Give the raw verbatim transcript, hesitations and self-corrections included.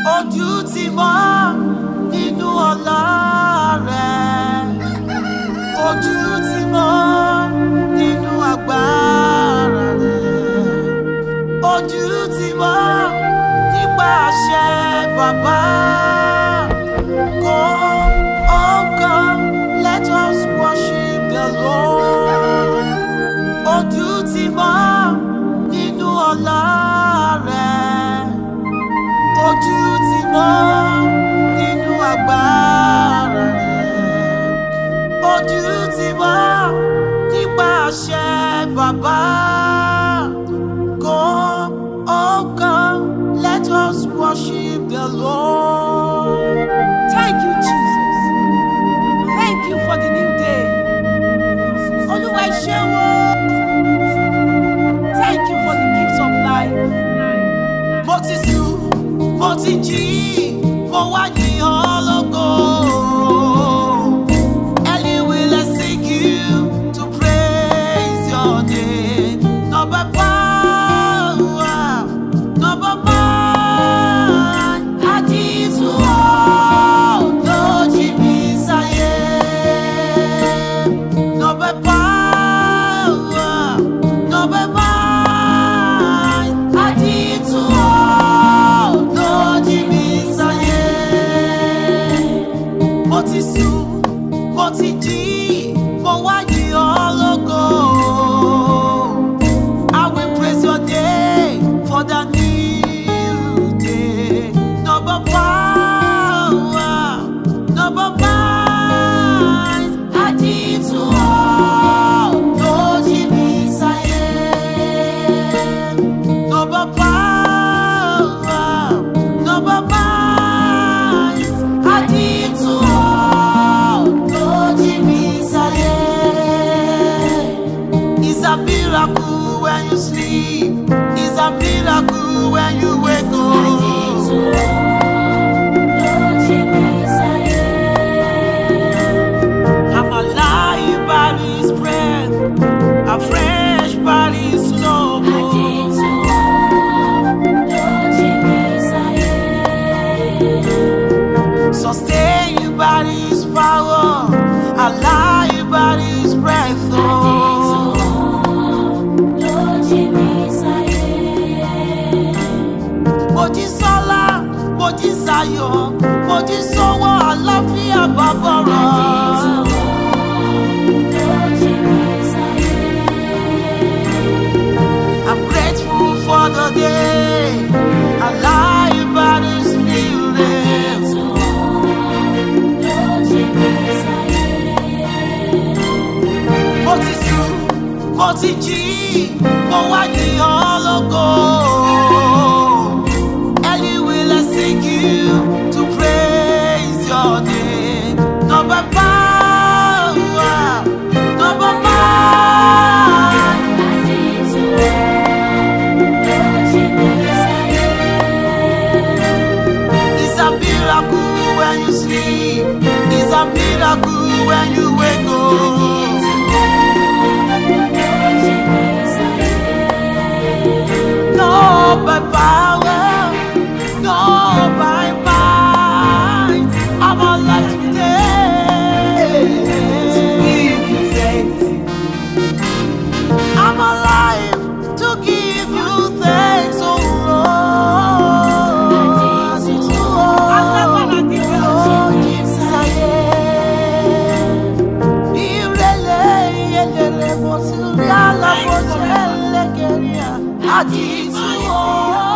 ojú ti mọ́ nínú ọlá rẹ̀, ojú ti mọ́ nínú agbára rẹ̀, ojú ti mọ́ nípa àṣẹ Bàbá. Come, oh come, let us worship the Lord. Ojú ti mọ́ nínú ọlá rẹ̀, ojú ti mọ́ nínú agbára rẹ̀, ojú ti mọ́ nípa àṣẹ Bàbá. Come, oh come, let us worship the Lord. Thank you, Jesus. Thank you for the new day. Olúwa ẹ ṣé o. Thank you for the gift of life. Mo ti sùn, mo ti jí, mo wá yìn ọ́ lógo. Early will I seek you to praise your name. Number power, number mind, àdìtú ọ́ lójì mi sáyé. Number power, number mind, àdìtú ọ́ lójì mi sáyé. Mo ti sùn, mo ti jí, mo wá yìn ọ́ lógo. I will praise your name for the new day. Number power, number mind, àdìtú ọ́ lójì mi sáyé. Number power, number mind, àdìtú ọ́ lójì mi sáyé. It's a miracle when you sleep. It's a miracle when you wake up. I'm alive by His breath, a fresh by His love. Sustained by His power, alive by His breath. Oh. Mojísọ́lá, Mojísáyọ̀, Mojísọ́wọ́ àlàáfíà bàbọ̀rọ̀. I'm grateful for the day, alive by the Spirit. Mo ti sùn, mo ti jí, mo wá yìn ọ́ lógo. Early will I seek you to praise your name. Number power, number mind. It's a miracle when you sleep. It's a miracle when you wake up. Not by power, not by might, I'm alive today to give you thanks. I'm alive to give you thanks, oh Lord. Oh, Jesus, I am. Irele, yelele, bosuri, ala, bosele, keria, àdìtú ọ́.